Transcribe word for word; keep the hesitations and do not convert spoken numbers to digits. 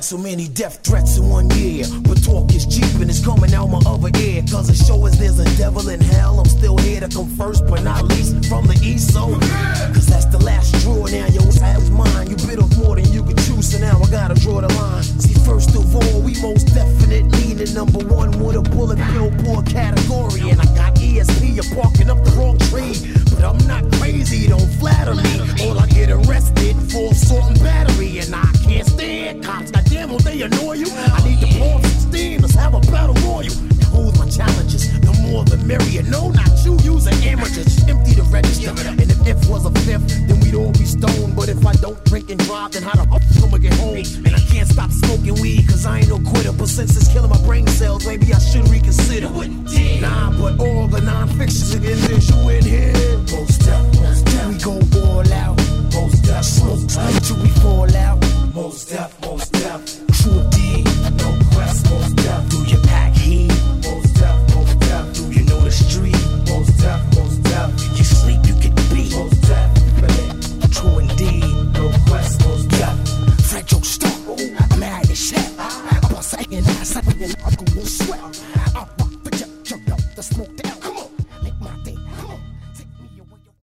so many death threats in one year. But talk is cheap and it's coming out my other ear. Cause it show us there's a devil in hell. I'm still here to come first, but not least from the east. So, cause that's the last straw now. Yo, that was mine. You bit off more than you could chew, so now I gotta draw the line. See, first of all, we most definitely the number one with a bullet billboard category. And I got E S P, you're parking up the wrong tree. But I'm not crazy, don't flatter me. Or I get arrested for assault and battery. And I can't stand cops, goddamn, will they annoy you? I need to pour some steam, let's have a battle royal. Now who's my challenges? The more the merrier. No, not you, use an amateur. Just empty the register. And if if was a fifth, then we'd all be stoned. But if I don't drink and drive, then how the fuck am I get home? And I can't stop smoking weed, cause I ain't no quitter. But since it's killing my brain cells, maybe I should reconsider. Nah, but all the non-fiction's against this, you in here.